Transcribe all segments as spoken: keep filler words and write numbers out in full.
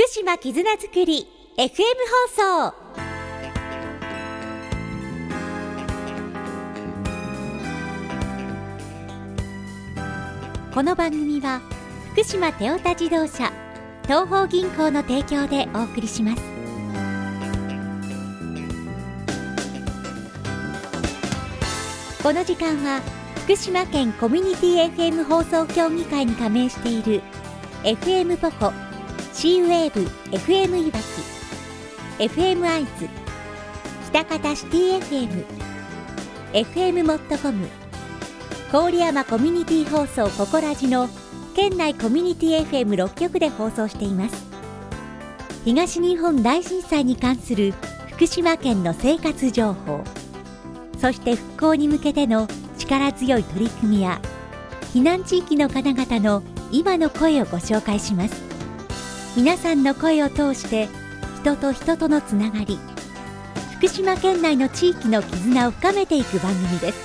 福島絆づくり エフエム 放送。この番組は福島テオタ自動車東邦銀行の提供でお送りします。この時間は福島県コミュニティ エフエム 放送協議会に加盟している エフエム ポコ、シーウェーブ エフエム いわき、エフエム 会津、北方シティ エフエム、エフエム モットコム、郡山コミュニティ放送ココラジの県内コミュニティ エフエムろっ 局で放送しています。東日本大震災に関する福島県の生活情報、そして復興に向けての力強い取り組みや避難地域の方々の今の声をご紹介します。皆さんの声を通して人と人とのつながり、福島県内の地域の絆を深めていく番組です。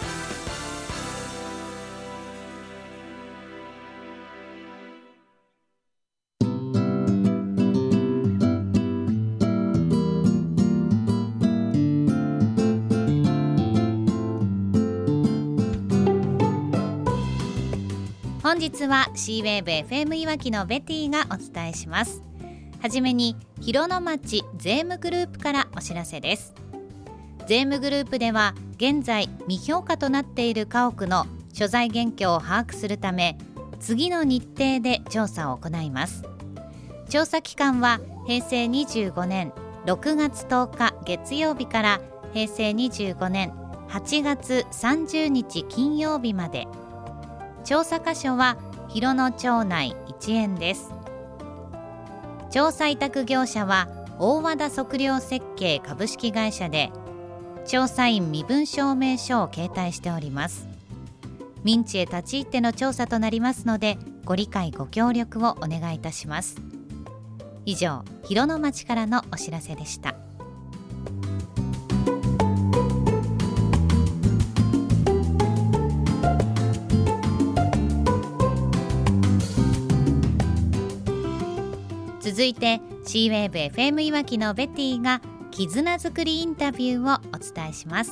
本日は シーウェーブ エフエム いわきのベティがお伝えします。はじめに広野町税務グループからお知らせです。税務グループでは現在未評価となっている家屋の所在現況を把握するため、次の日程で調査を行います。調査期間はへいせいにじゅうごねんろくがつとおか月曜日からへいせいにじゅうごねんはちがつさんじゅうにち金曜日まで。調査箇所は広野町内一円です。調査委託業者は大和田測量設計株式会社で、調査員身分証明書を携帯しております。民地へ立ち入っての調査となりますので、ご理解ご協力をお願いいたします。以上、広野町からのお知らせでした。続いて シーウェーブ エフエム いわきのベティが絆づくりインタビューをお伝えします。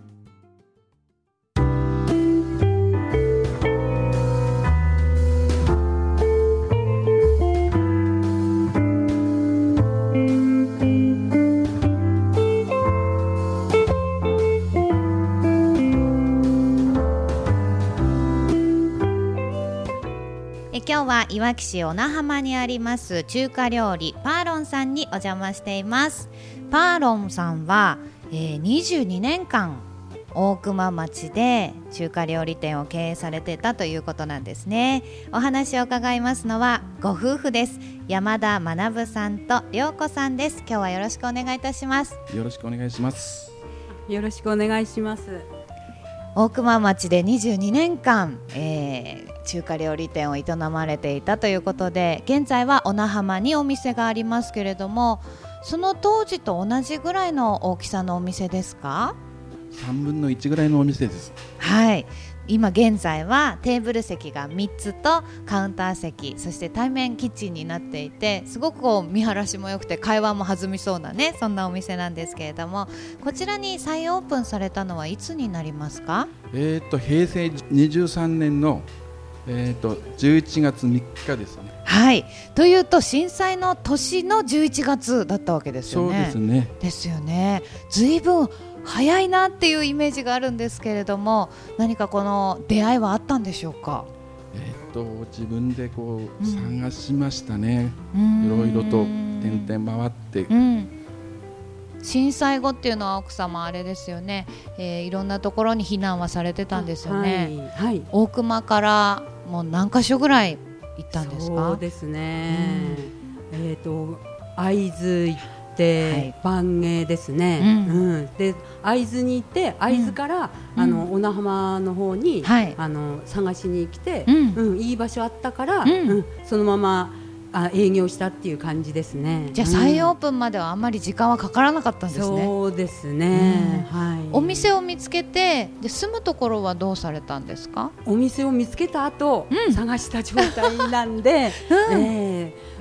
今日はいわき市小名浜にあります中華料理パーロンさんにお邪魔しています。パーロンさんは、えー、にじゅうにねんかん大熊町で中華料理店を経営されていたということなんですね。お話を伺いますのはご夫婦です。山田学さんと涼子さんです。今日はよろしくお願いいたします。 よろしくお願いします。 よろしくお願いします。 大熊町でにじゅうにねんかん、えー、中華料理店を営まれていたということで、現在は小名浜にお店がありますけれども、その当時と同じぐらいの大きさのお店ですか？ さんぶんのいちぐらいのお店です。 はい、今現在はテーブル席がみっつとカウンター席、そして対面キッチンになっていて、すごくこう見晴らしも良くて会話も弾みそうなね、そんなお店なんですけれども、こちらに再オープンされたのはいつになりますか？ えー、と平成にじゅうさんねんの、えー、とじゅういちがつみっかですね。 はい、というと震災の年のじゅういちがつだったわけですよね。 そうですね。 ですよね。ずいぶん早いなっていうイメージがあるんですけれども、何かこの出会いはあったんでしょうか？ えー、と自分でこう、うん、探しましたね。いろいろと点々回って、うん、 震災後っていうのは奥様あれですよね、えー、いろんなところに避難はされてたんですよね。はいはい、大熊からもう何か所ぐらい行ったんですか？ そうですね、うん、えー、と会津行って、はい、番芸ですね、うんうん、で会津に行って会津から、うん、あの小名浜の方に、はい、あの探しに来て、うんうん、いい場所あったから、うんうん、そのままあ営業したっていう感じですね。 じゃあ再オープンまではあんまり時間はかからなかったんですね。 そうですね、うん、はい、 お店を見つけて、で住むところはどうされたんですか？ お店を見つけた後、うん、探した状態なんで、うん、えー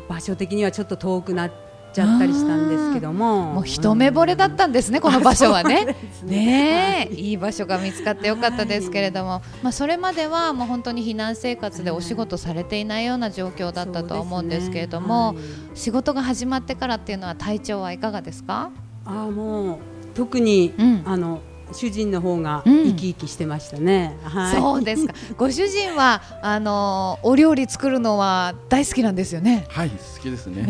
場所的にはちょっと遠くなっちゃったりしたんですけども、 もう一目惚れだったんですね、うん、この場所はねねえ、 はい、 いい場所が見つかってよかったですけれども、はい、まあ、それまではもう本当に避難生活でお仕事されていないような状況だったとは思うんですけれども、ね、はい、仕事が始まってからっていうのは体調はいかがですか？ あもう特に、うん、あの主人の方が生き生きしてましたね、 うん、はい、そうですか。ご主人はあのお料理作るのは大好きなんですよね。 はい、好きですね、 うん、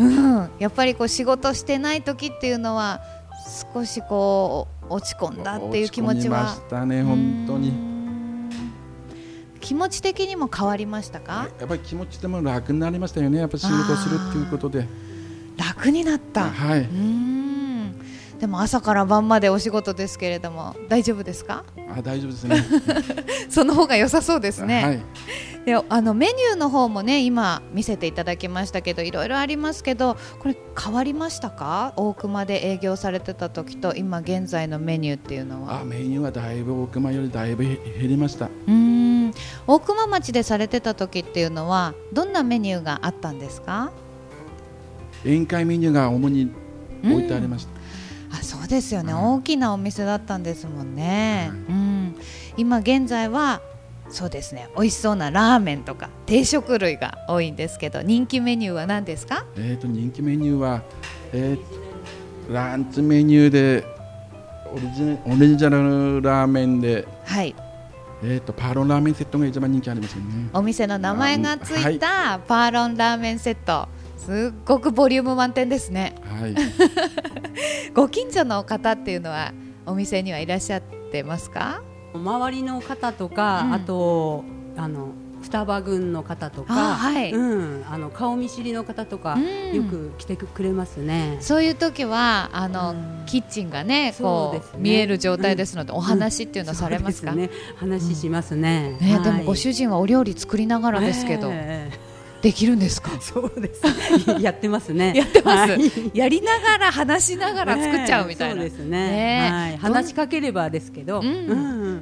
やっぱりこう仕事してない時っていうのは少しこう落ち込んだっていう気持ちは落ち込みましたね、本当に。 気持ち的にも変わりましたか？ やっぱり気持ちでも楽になりましたよね、やっぱり仕事するっていうことで楽になった。 はい、 うーん、でも朝から晩までお仕事ですけれども大丈夫ですか？ あ、大丈夫ですねその方が良さそうですね、 はい、 であのメニューの方もね今見せていただきましたけどいろいろありますけど、これ変わりましたか？大熊で営業されてた時と今現在のメニューっていうのは。 あ、メニューはだいぶ大熊よりだいぶ減りました。 うーん、大熊町でされてた時っていうのはどんなメニューがあったんですか？ 宴会メニューが主に置いてありました。 あ、そうですよね、うん、大きなお店だったんですもんね、うん、今現在はそうですね、美味しそうなラーメンとか定食類が多いんですけど、人気メニューは何ですか？ えーと人気メニューは、えー、ランチメニューでオリジナル、オリジナルラーメンで、 はい、 えーとパーロンラーメンセットが一番人気ありますよね。 お店の名前がついたパーロンラーメンセット、すっごくボリューム満点ですね、 はい、 ご近所の方っていうのはお店にはいらっしゃってますか？ 周りの方とか、うん、あとあの双葉郡の方とか、 はい、 うん、あの顔見知りの方とか、うん、よく来てくれますね。 そういう時はあの、うん、キッチンがねこう、ね、見える状態ですので、うん、お話っていうのはされますか？ そうですね、話しますね、 うんね、 はい、 でもご主人はお料理作りながらですけど、えーできるんですか？ そうですやってますねやってます、はい、やりながら話しながら作っちゃうみたいな、 ね、そうですね、ね、はい、話しかければですけど、うんうん、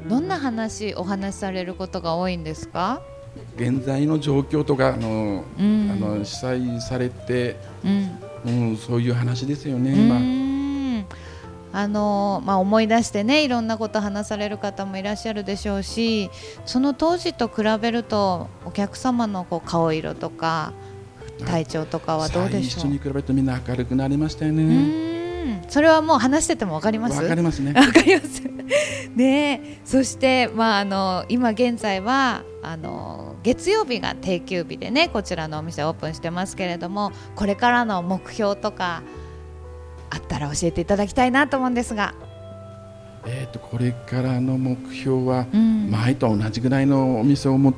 どんな話お話しされることが多いんですか？ 現在の状況とかあの、うん、あの被災されて、うんうん、そういう話ですよね、今。 あのまあ、思い出してねいろんなこと話される方もいらっしゃるでしょうし、その当時と比べるとお客様のこう顔色とか体調とかはどうでしょう？ 最初に比べるとみんな明るくなりましたよね。 うん、それはもう話してても分かります？ 分かりますね。 分かりますね。そして、まあ、あの今現在はあの月曜日が定休日でねこちらのお店オープンしてますけれども、これからの目標とかあったら教えていただきたいなと思うんですが。 えー、とこれからの目標は、うん、前と同じぐらいのお店を持って、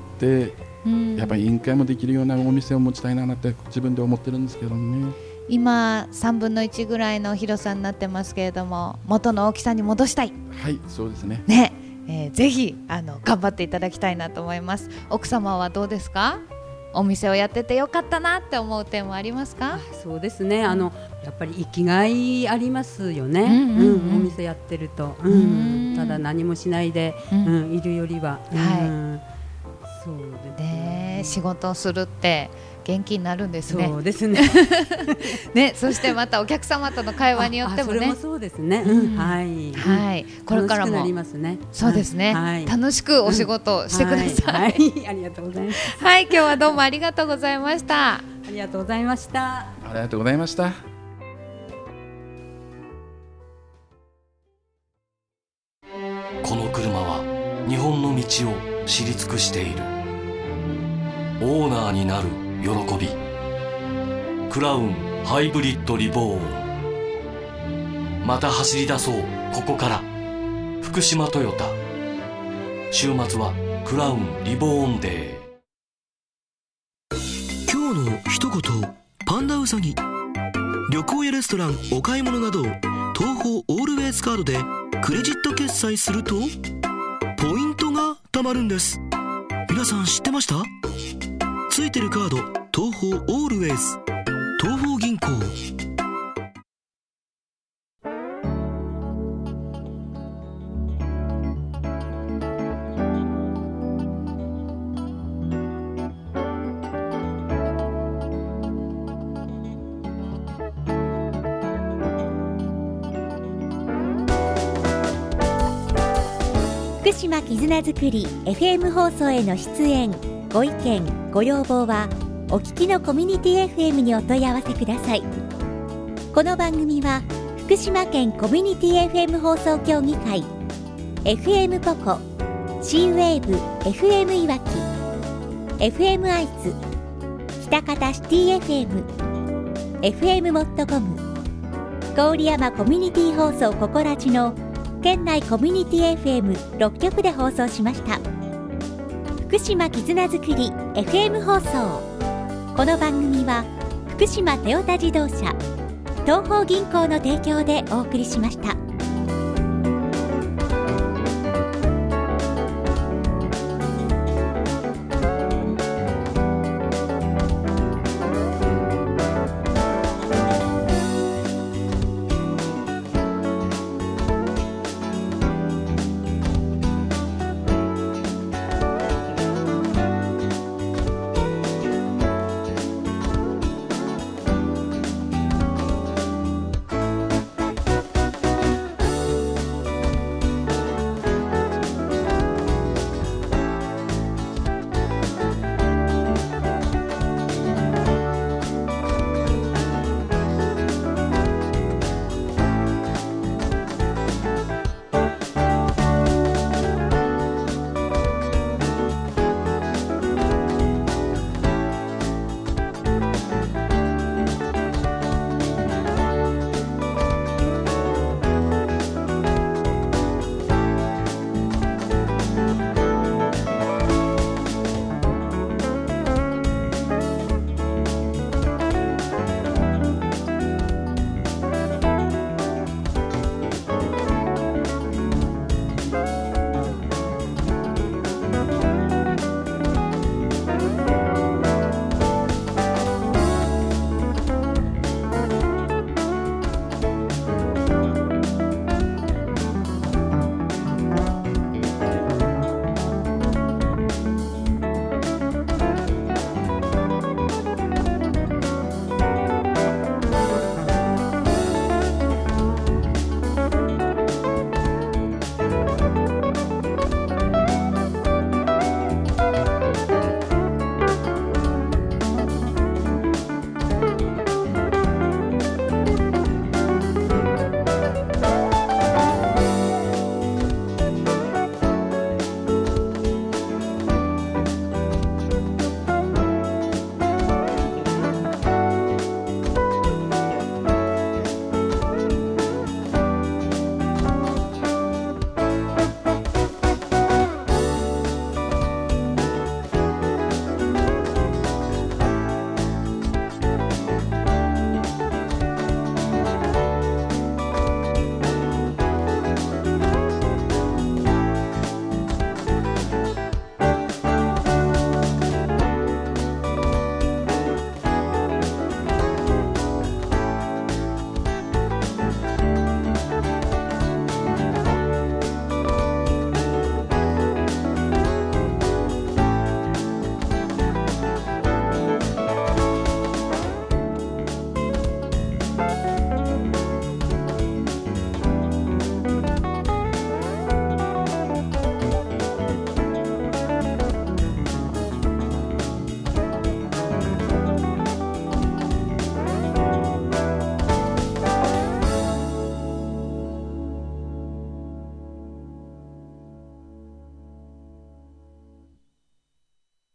うん、やっぱり委員会もできるようなお店を持ちたいなって自分で思ってるんですけどね。 今さんぶんのいちぐらいの広さになってますけれども、元の大きさに戻したい。 はい、そうですね。 ね、えー、ぜひあの頑張っていただきたいなと思います。奥様はどうですか？お店をやっててよかったなって思う点はありますか？ そうですね、あのやっぱり生きがいありますよね、うんうんうん、お店やってると、うん、ただ何もしないで、うんうん、いるよりは、うん、はい、そうですね、 仕事をするって元気になるんですね。 そうですねね、そしてまたお客様との会話によってもね、 それもそうですね、うん、はい、 はい、これからも楽しくなりますね。 そうですね、はい、楽しくお仕事してください、 はいはい、ありがとうございます。 はい、今日はどうもありがとうございました。 ありがとうございました。 ありがとうございました。 この車は日本の道を知り尽くしている。オーナーになる喜び。クラウンハイブリッドリボーン。また走り出そうここから。福島トヨタ。週末はクラウンリボーンデー。 今日の一言、パンダウサギ。旅行やレストラン、お買い物など東宝オールウェイズカードでクレジット決済するとポイントが貯まるんです。皆さん知ってました？ついてるカード、東宝オールウェイズ、東宝銀行。 福島絆づくり エフエム 放送への出演ご意見ご要望はお聞きのコミュニティ エフエム にお問い合わせください。この番組は福島県コミュニティ エフエム 放送協議会 エフエム ポコ C ウェーブ エフエム いわき エフエム アイズ喜多方シティ エフエム エフエム モットコム郡山コミュニティ放送ココラジの県内コミュニティ エフエムろっきょくで放送しました。福島絆づくり エフエム 放送。この番組は福島トヨタ自動車東邦銀行の提供でお送りしました。